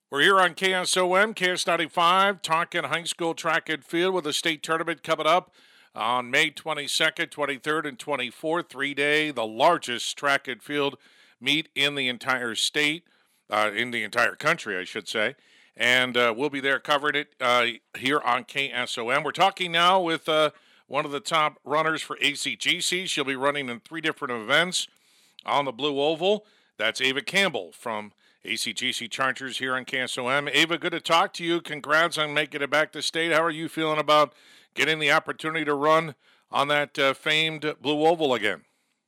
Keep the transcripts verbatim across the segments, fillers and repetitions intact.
We're here on K S O M, K S ninety-five, talking high school track and field with a state tournament coming up on May twenty-second, twenty-third, and twenty-fourth. Three-day, the largest track and field meet in the entire state, uh, in the entire country, I should say. And uh, we'll be there covering it uh, here on K S O M. We're talking now with uh, one of the top runners for A C G C. She'll be running in three different events on the Blue Oval. That's Ava Campbell from A C G C Chargers here on K S O M. Ava, good to talk to you. Congrats on making it back to state. How are you feeling about getting the opportunity to run on that uh, famed Blue Oval again?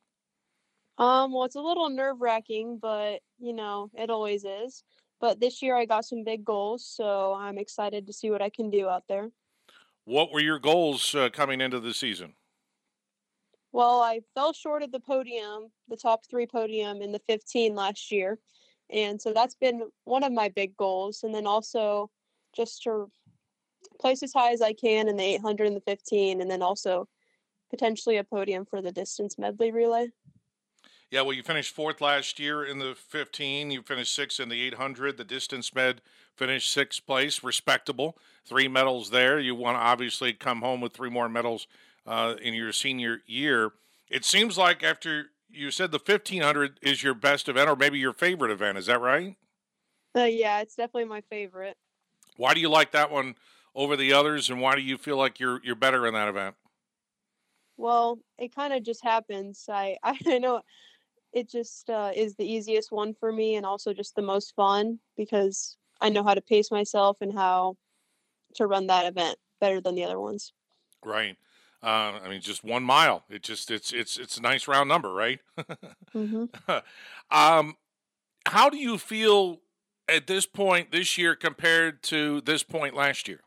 Um, well, it's a little nerve-wracking, but you know, it always is. But this year I got some big goals, so I'm excited to see what I can do out there. What were your goals uh, coming into the season? Well, I fell short of the podium, the top three podium in the fifteen last year. And so that's been one of my big goals. And then also just to place as high as I can in the eight hundred and the fifteen, and then also potentially a podium for the distance medley relay. Yeah, well, you finished fourth last year in the fifteen. You finished sixth in the eight hundred. The distance med finished sixth place, respectable. Three medals there. You want to obviously come home with three more medals uh, in your senior year. It seems like after you said the fifteen hundred is your best event or maybe your favorite event. Is that right? Uh, yeah, it's definitely my favorite. Why do you like that one over the others, and why do you feel like you're you're better in that event? Well, it kind of just happens. I I know it just uh, is the easiest one for me and also just the most fun because I know how to pace myself and how to run that event better than the other ones. Right. Uh, I mean, just one mile. It just it's it's it's a nice round number, right? hmm um, how do you feel at this point this year compared to this point last year?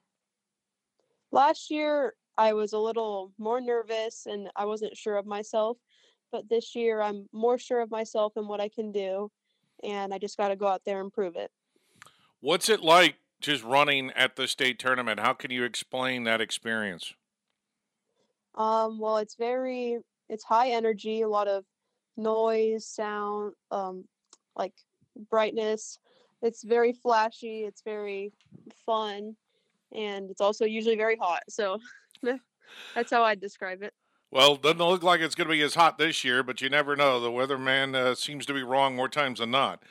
Last year, I was a little more nervous and I wasn't sure of myself, but this year I'm more sure of myself and what I can do, and I just got to go out there and prove it. What's it like just running at the state tournament? How can you explain that experience? Um, well, it's very it's high energy, a lot of noise, sound, um, like brightness. It's very flashy, it's very fun, and it's also usually very hot. So that's how I'd describe it. Well, doesn't look like it's going to be as hot this year, but you never know. The weatherman uh, seems to be wrong more times than not.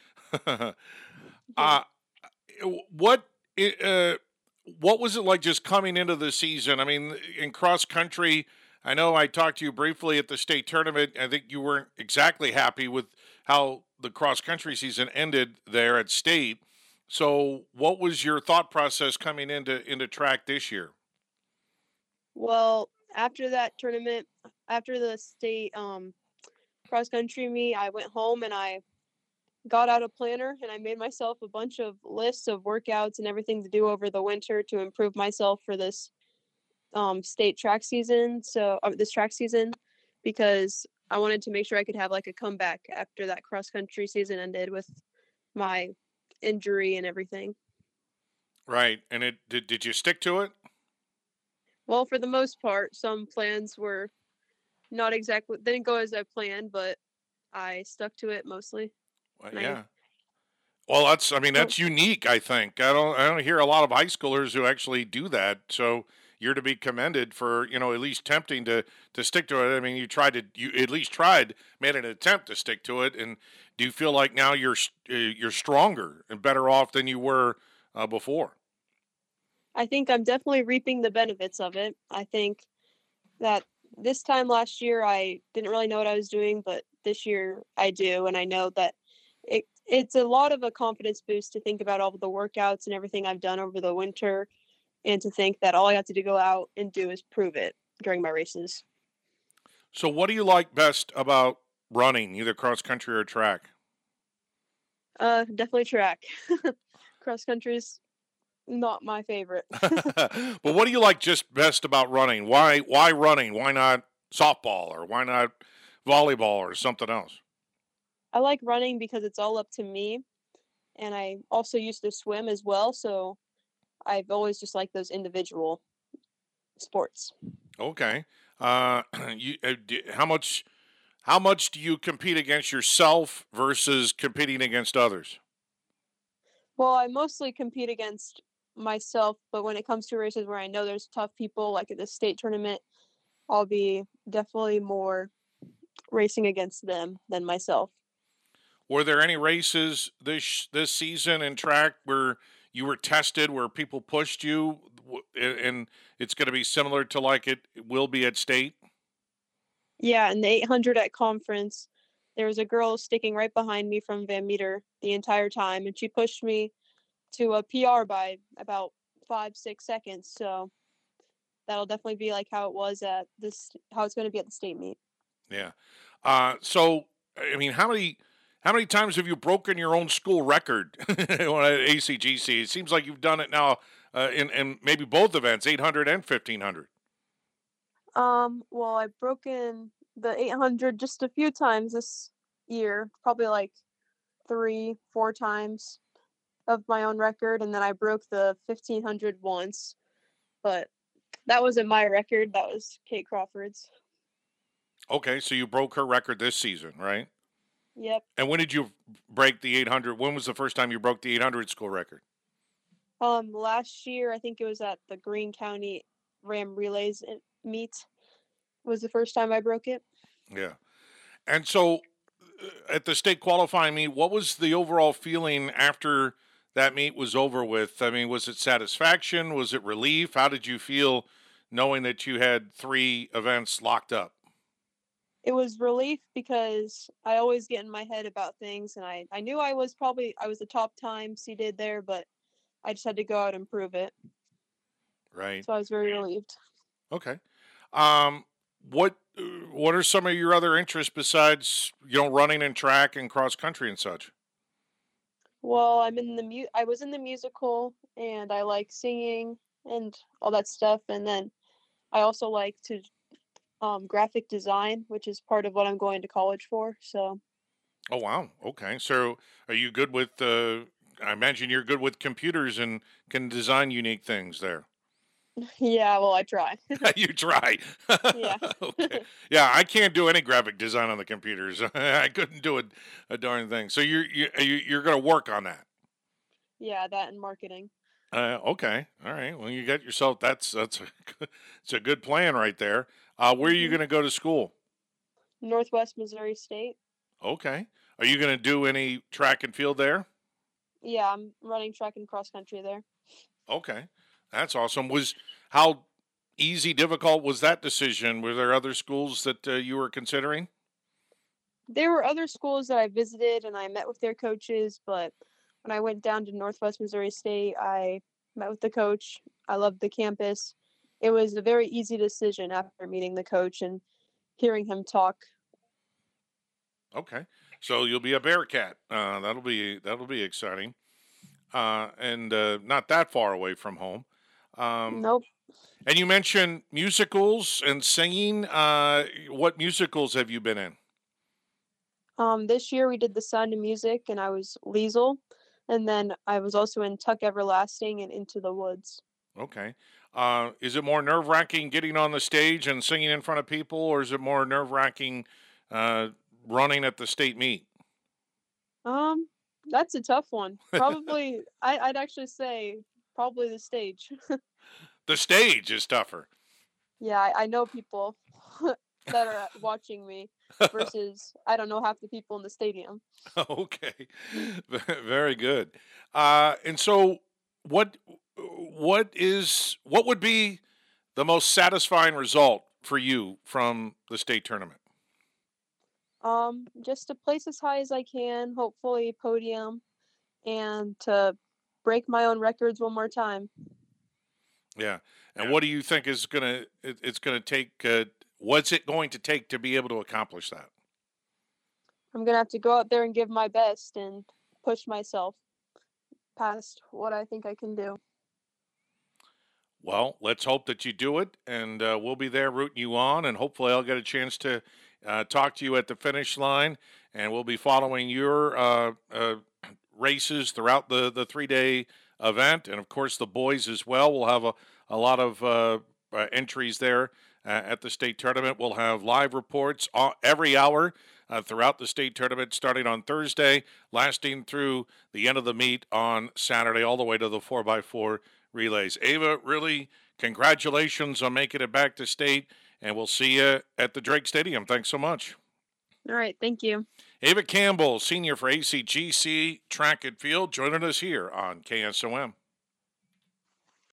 Yeah. uh, what uh, what was it like just coming into the season? I mean, in cross country, I know I talked to you briefly at the state tournament. I think you weren't exactly happy with how the cross country season ended there at state. So, what was your thought process coming into into track this year? Well, after that tournament, after the state um cross country meet, I went home and I got out a planner and I made myself a bunch of lists of workouts and everything to do over the winter to improve myself for this um, state track season. So uh, this track season, because I wanted to make sure I could have like a comeback after that cross country season ended with my injury and everything. Right, and it did. Did you stick to it? Well, for the most part, some plans were not exactly didn't go as I planned, but I stuck to it mostly. Well, And I yeah. Well, that's. I mean, so that's unique. I think I don't. I don't hear a lot of high schoolers who actually do that. So you're to be commended for you know at least tempting to to stick to it. I mean, you tried to. You at least tried, made an attempt to stick to it. And do you feel like now you're uh, you're stronger and better off than you were uh, before? I think I'm definitely reaping the benefits of it. I think that this time last year I didn't really know what I was doing, but this year I do, and I know that it it's a lot of a confidence boost to think about all of the workouts and everything I've done over the winter, and to think that all I have to do go out and do is prove it during my races. So, what do you like best about running, either cross country or track? Uh, definitely track. Cross country's not my favorite. But what do you like just best about running? Why why running? Why not softball or why not volleyball or something else? I like running because it's all up to me, and I also used to swim as well, so I've always just liked those individual sports. Okay. Uh, you, uh, d- how much how much do you compete against yourself versus competing against others? Well, I mostly compete against myself, but when it comes to races where I know there's tough people, like at the state tournament, I'll be definitely more racing against them than myself. Were there any races this this season in track where you were tested, where people pushed you, w- and and it's going to be similar to like it will be at state? Yeah, in the eight hundred at conference, there was a girl sticking right behind me from Van Meter the entire time, and she pushed me to a P R by about five, six seconds. So that'll definitely be like how it was at this, how it's going to be at the state meet. Yeah. Uh, so, I mean, how many how many times have you broken your own school record at A C G C? It seems like you've done it now uh, in in maybe both events, eight hundred and fifteen hundred. Um, well, I've broken the eight hundred just a few times this year, probably like three, four times of my own record, and then I broke the fifteen hundred once, but that wasn't my record. That was Kate Crawford's. Okay, so you broke her record this season, right? Yep. And when did you break the eight hundred? When was the first time you broke the eight hundred school record? Um, last year I think it was at the Greene County Ram Relays meet. Was the first time I broke it. Yeah. And so uh, at the state qualifying meet, what was the overall feeling after that meet was over with? I mean, was it satisfaction? Was it relief? How did you feel knowing that you had three events locked up? It was relief because I always get in my head about things, and I, I knew I was probably I was the top time seeded there, but I just had to go out and prove it. Right. So I was very relieved. Okay. Um, what uh, what are some of your other interests besides you know running and track and cross country and such? Well, I'm in the mu- I was in the musical, and I like singing and all that stuff, and then I also like to um, graphic design, which is part of what I'm going to college for. So Oh wow. Okay. So are you good with? Uh, I imagine you're good with computers and can design unique things there. yeah, well, I try. You try. yeah. Okay. Yeah, I can't do any graphic design on the computers. I couldn't do a, a darn thing. So you're you, you- you're going to work on that. yeah, that and marketing. Uh, okay. All right. Well, you got yourself. That's that's a good, it's a good plan right there. Uh, where are you hmm going to go to school? Northwest Missouri State. Okay. Are you going to do any track and field there? Yeah, I'm running track and cross country there. Okay. That's awesome. Was how easy, difficult was that decision? Were there other schools that uh, you were considering? There were other schools that I visited and I met with their coaches, but when I went down to Northwest Missouri State, I met with the coach. I loved the campus. It was a very easy decision after meeting the coach and hearing him talk. Okay. So you'll be a Bearcat. Uh, that'll be that'll be exciting. Uh, and uh, not that far away from home. Um, Nope. and you mentioned musicals and singing. Uh, what musicals have you been in? Um, this year we did The Sound of Music and I was Liesel. And then I was also in Tuck Everlasting and Into the Woods. Okay. Uh, is it more nerve wracking getting on the stage and singing in front of people, or is it more nerve wracking uh, running at the state meet? Um, that's a tough one. Probably, I, I'd actually say probably the stage. The stage is tougher. Yeah, I, I know people that are watching me versus I don't know half the people in the stadium. Okay, very good. Uh, and so, what what is what would be the most satisfying result for you from the state tournament? Um, just to place as high as I can, hopefully podium, and to break my own records one more time. Yeah. And what do you think is gonna it, it's gonna take? Uh, what's it going to take to be able to accomplish that? I'm gonna have to go out there and give my best and push myself past what I think I can do. Well, let's hope that you do it, and uh, we'll be there rooting you on, and hopefully, I'll get a chance to uh, talk to you at the finish line, and we'll be following your uh, uh, races throughout the the three day event, and of course, the boys as well. We'll have a a lot of uh, uh, entries there uh, at the state tournament. We'll have live reports every hour uh, throughout the state tournament, starting on Thursday, lasting through the end of the meet on Saturday, all the way to the four by four relays. Ava, really, congratulations on making it back to state, and we'll see you at the Drake Stadium. Thanks so much. All right, thank you. Ava Campbell, senior for A C G C Track and Field, joining us here on K S O M.